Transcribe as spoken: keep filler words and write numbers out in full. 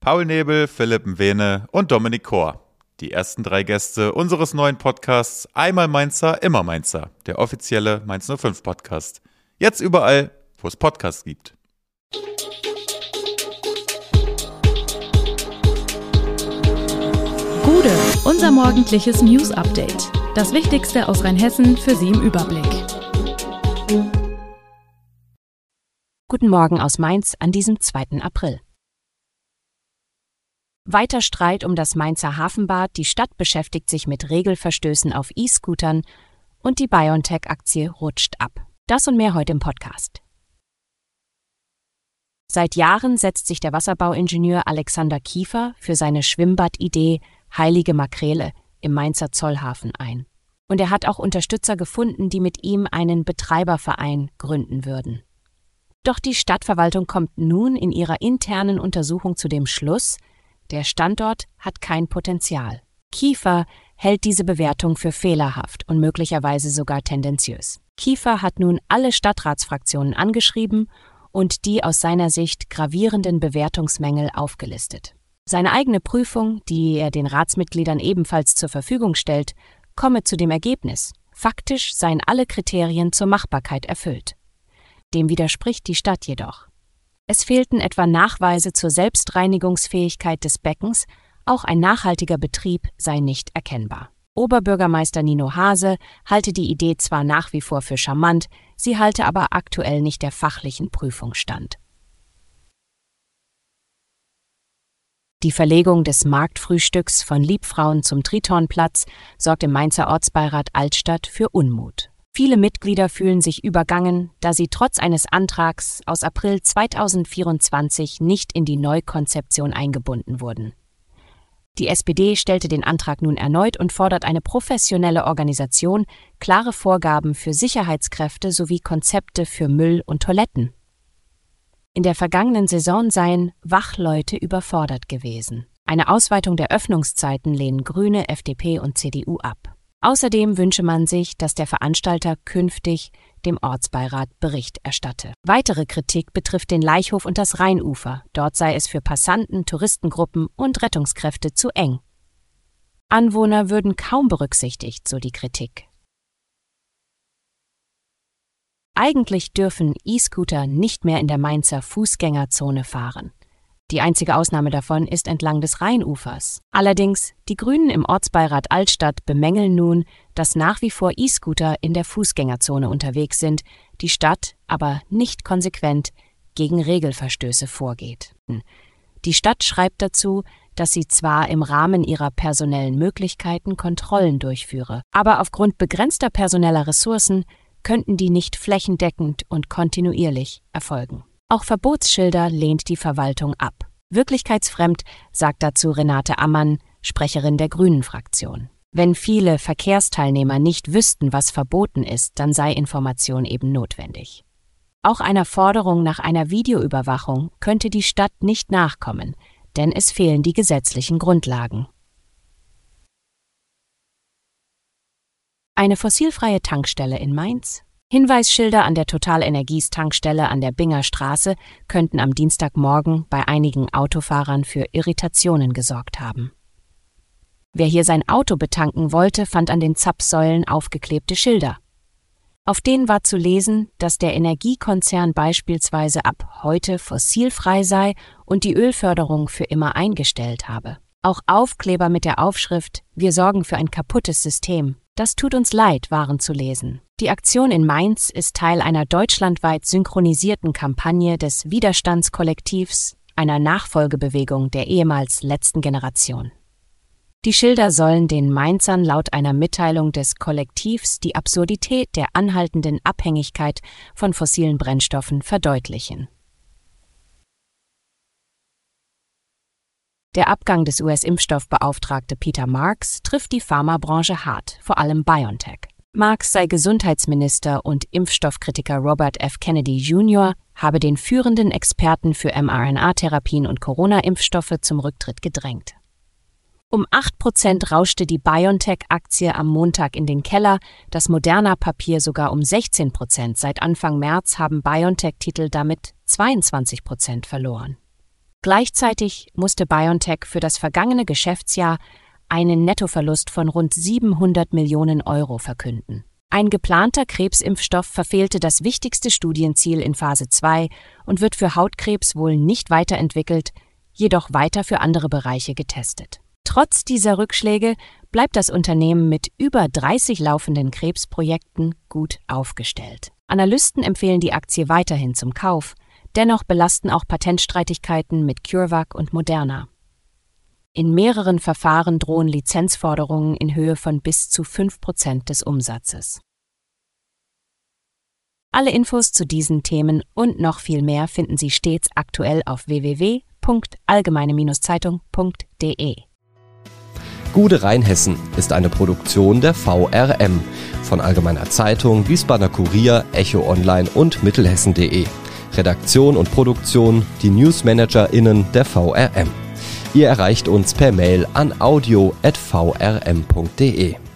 Paul Nebel, Philipp Mwene und Dominik Kor. Die ersten drei Gäste unseres neuen Podcasts Einmal Mainzer, immer Mainzer, der offizielle Mainz null fünf Podcast. Jetzt überall, wo es Podcasts gibt. Gude, unser morgendliches News-Update. Das Wichtigste aus Rheinhessen für Sie im Überblick. Guten Morgen aus Mainz an diesem zweiten April. Weiter Streit um das Mainzer Hafenbad, die Stadt beschäftigt sich mit Regelverstößen auf E-Scootern und die BioNTech-Aktie rutscht ab. Das und mehr heute im Podcast. Seit Jahren setzt sich der Wasserbauingenieur Alexander Kiefer für seine Schwimmbadidee Heilige Makrele im Mainzer Zollhafen ein. Und er hat auch Unterstützer gefunden, die mit ihm einen Betreiberverein gründen würden. Doch die Stadtverwaltung kommt nun in ihrer internen Untersuchung zu dem Schluss, der Standort hat kein Potenzial. Kiefer hält diese Bewertung für fehlerhaft und möglicherweise sogar tendenziös. Kiefer hat nun alle Stadtratsfraktionen angeschrieben und die aus seiner Sicht gravierenden Bewertungsmängel aufgelistet. Seine eigene Prüfung, die er den Ratsmitgliedern ebenfalls zur Verfügung stellt, komme zu dem Ergebnis: faktisch seien alle Kriterien zur Machbarkeit erfüllt. Dem widerspricht die Stadt jedoch. Es fehlten etwa Nachweise zur Selbstreinigungsfähigkeit des Beckens, auch ein nachhaltiger Betrieb sei nicht erkennbar. Oberbürgermeister Nino Hase halte die Idee zwar nach wie vor für charmant, sie halte aber aktuell nicht der fachlichen Prüfung stand. Die Verlegung des Marktfrühstücks von Liebfrauen zum Tritonplatz sorgt im Mainzer Ortsbeirat Altstadt für Unmut. Viele Mitglieder fühlen sich übergangen, da sie trotz eines Antrags aus April zweitausendvierundzwanzig nicht in die Neukonzeption eingebunden wurden. Die S P D stellte den Antrag nun erneut und fordert eine professionelle Organisation, klare Vorgaben für Sicherheitskräfte sowie Konzepte für Müll und Toiletten. In der vergangenen Saison seien Wachleute überfordert gewesen. Eine Ausweitung der Öffnungszeiten lehnen Grüne, F D P und C D U ab. Außerdem wünsche man sich, dass der Veranstalter künftig dem Ortsbeirat Bericht erstatte. Weitere Kritik betrifft den Laichhof und das Rheinufer. Dort sei es für Passanten, Touristengruppen und Rettungskräfte zu eng. Anwohner würden kaum berücksichtigt, so die Kritik. Eigentlich dürfen E-Scooter nicht mehr in der Mainzer Fußgängerzone fahren. Die einzige Ausnahme davon ist entlang des Rheinufers. Allerdings, die Grünen im Ortsbeirat Altstadt bemängeln nun, dass nach wie vor E-Scooter in der Fußgängerzone unterwegs sind, die Stadt aber nicht konsequent gegen Regelverstöße vorgeht. Die Stadt schreibt dazu, dass sie zwar im Rahmen ihrer personellen Möglichkeiten Kontrollen durchführe, aber aufgrund begrenzter personeller Ressourcen könnten die nicht flächendeckend und kontinuierlich erfolgen. Auch Verbotsschilder lehnt die Verwaltung ab. Wirklichkeitsfremd, sagt dazu Renate Ammann, Sprecherin der Grünen-Fraktion. Wenn viele Verkehrsteilnehmer nicht wüssten, was verboten ist, dann sei Information eben notwendig. Auch einer Forderung nach einer Videoüberwachung könnte die Stadt nicht nachkommen, denn es fehlen die gesetzlichen Grundlagen. Eine fossilfreie Tankstelle in Mainz? Hinweisschilder an der Total Energies Tankstelle an der Binger Straße könnten am Dienstagmorgen bei einigen Autofahrern für Irritationen gesorgt haben. Wer hier sein Auto betanken wollte, fand an den Zapfsäulen aufgeklebte Schilder. Auf denen war zu lesen, dass der Energiekonzern beispielsweise ab heute fossilfrei sei und die Ölförderung für immer eingestellt habe. Auch Aufkleber mit der Aufschrift „Wir sorgen für ein kaputtes System. Das tut uns leid" waren zu lesen. Die Aktion in Mainz ist Teil einer deutschlandweit synchronisierten Kampagne des Widerstandskollektivs, einer Nachfolgebewegung der ehemals letzten Generation. Die Schilder sollen den Mainzern laut einer Mitteilung des Kollektivs die Absurdität der anhaltenden Abhängigkeit von fossilen Brennstoffen verdeutlichen. Der Abgang des U S-Impfstoffbeauftragten Peter Marks trifft die Pharmabranche hart, vor allem BioNTech. Marks sei Gesundheitsminister und Impfstoffkritiker Robert F. Kennedy Junior habe den führenden Experten für mRNA-Therapien und Corona-Impfstoffe zum Rücktritt gedrängt. Um acht Prozent rauschte die BioNTech-Aktie am Montag in den Keller, das Moderna-Papier sogar um sechzehn Prozent. Seit Anfang März haben BioNTech-Titel damit zweiundzwanzig Prozent verloren. Gleichzeitig musste BioNTech für das vergangene Geschäftsjahr einen Nettoverlust von rund siebenhundert Millionen Euro verkünden. Ein geplanter Krebsimpfstoff verfehlte das wichtigste Studienziel in Phase zwei und wird für Hautkrebs wohl nicht weiterentwickelt, jedoch weiter für andere Bereiche getestet. Trotz dieser Rückschläge bleibt das Unternehmen mit über dreißig laufenden Krebsprojekten gut aufgestellt. Analysten empfehlen die Aktie weiterhin zum Kauf, dennoch belasten auch Patentstreitigkeiten mit CureVac und Moderna. In mehreren Verfahren drohen Lizenzforderungen in Höhe von bis zu fünf Prozent des Umsatzes. Alle Infos zu diesen Themen und noch viel mehr finden Sie stets aktuell auf w w w punkt allgemeine Zeitung punkt d e. Gude Rheinhessen ist eine Produktion der V R M von Allgemeiner Zeitung, Wiesbadener Kurier, Echo Online und Mittelhessen punkt de. Redaktion und Produktion die NewsmanagerInnen der V R M. Ihr erreicht uns per Mail an audio at v r m punkt d e.